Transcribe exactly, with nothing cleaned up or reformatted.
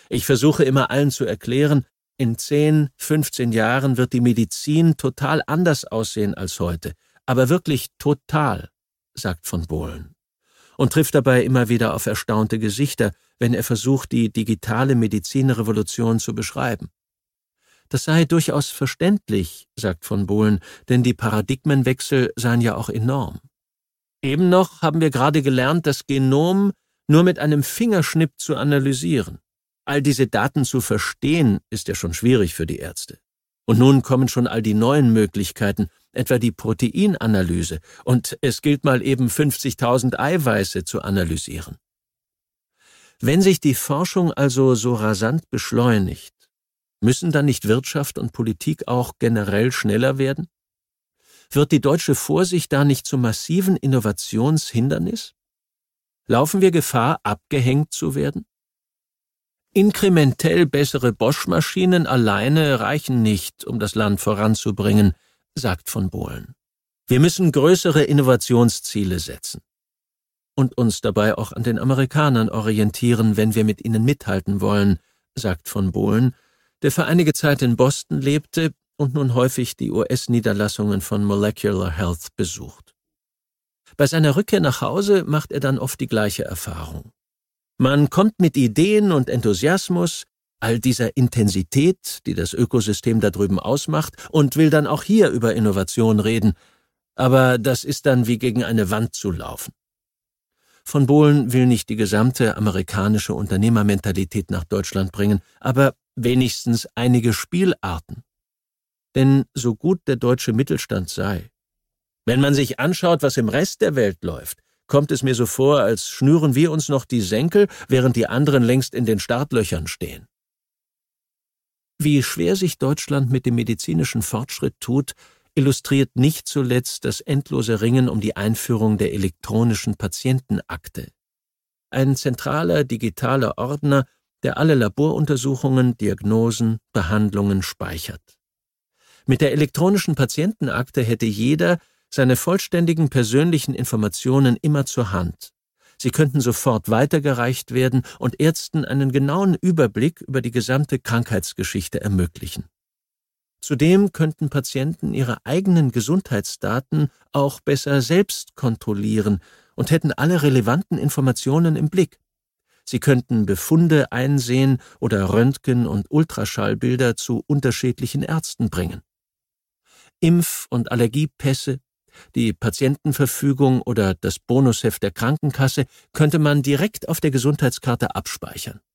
Ich versuche immer allen zu erklären, in zehn, fünfzehn Jahren wird die Medizin total anders aussehen als heute. Aber wirklich total, sagt von Bohlen. Und trifft dabei immer wieder auf erstaunte Gesichter, wenn er versucht, die digitale Medizinrevolution zu beschreiben. Das sei durchaus verständlich, sagt von Bohlen, denn die Paradigmenwechsel seien ja auch enorm. Eben noch haben wir gerade gelernt, das Genom nur mit einem Fingerschnipp zu analysieren. All diese Daten zu verstehen, ist ja schon schwierig für die Ärzte. Und nun kommen schon all die neuen Möglichkeiten, etwa die Proteinanalyse, und es gilt mal eben fünfzigtausend Eiweiße zu analysieren. Wenn sich die Forschung also so rasant beschleunigt, müssen dann nicht Wirtschaft und Politik auch generell schneller werden? Wird die deutsche Vorsicht da nicht zum massiven Innovationshindernis? Laufen wir Gefahr, abgehängt zu werden? Inkrementell bessere Bosch-Maschinen alleine reichen nicht, um das Land voranzubringen, sagt von Bohlen. Wir müssen größere Innovationsziele setzen und uns dabei auch an den Amerikanern orientieren, wenn wir mit ihnen mithalten wollen, sagt von Bohlen, der für einige Zeit in Boston lebte und nun häufig die U S-Niederlassungen von Molecular Health besucht. Bei seiner Rückkehr nach Hause macht er dann oft die gleiche Erfahrung. Man kommt mit Ideen und Enthusiasmus, all dieser Intensität, die das Ökosystem da drüben ausmacht, und will dann auch hier über Innovation reden, aber das ist dann wie gegen eine Wand zu laufen. Von Bohlen will nicht die gesamte amerikanische Unternehmermentalität nach Deutschland bringen, aber wenigstens einige Spielarten. Denn so gut der deutsche Mittelstand sei, wenn man sich anschaut, was im Rest der Welt läuft, kommt es mir so vor, als schnüren wir uns noch die Senkel, während die anderen längst in den Startlöchern stehen. Wie schwer sich Deutschland mit dem medizinischen Fortschritt tut, illustriert nicht zuletzt das endlose Ringen um die Einführung der elektronischen Patientenakte. Ein zentraler digitaler Ordner, der alle Laboruntersuchungen, Diagnosen, Behandlungen speichert. Mit der elektronischen Patientenakte hätte jeder seine vollständigen persönlichen Informationen immer zur Hand. Sie könnten sofort weitergereicht werden und Ärzten einen genauen Überblick über die gesamte Krankheitsgeschichte ermöglichen. Zudem könnten Patienten ihre eigenen Gesundheitsdaten auch besser selbst kontrollieren und hätten alle relevanten Informationen im Blick. Sie könnten Befunde einsehen oder Röntgen- und Ultraschallbilder zu unterschiedlichen Ärzten bringen. Impf- und Allergiepässe, die Patientenverfügung oder das Bonusheft der Krankenkasse könnte man direkt auf der Gesundheitskarte abspeichern.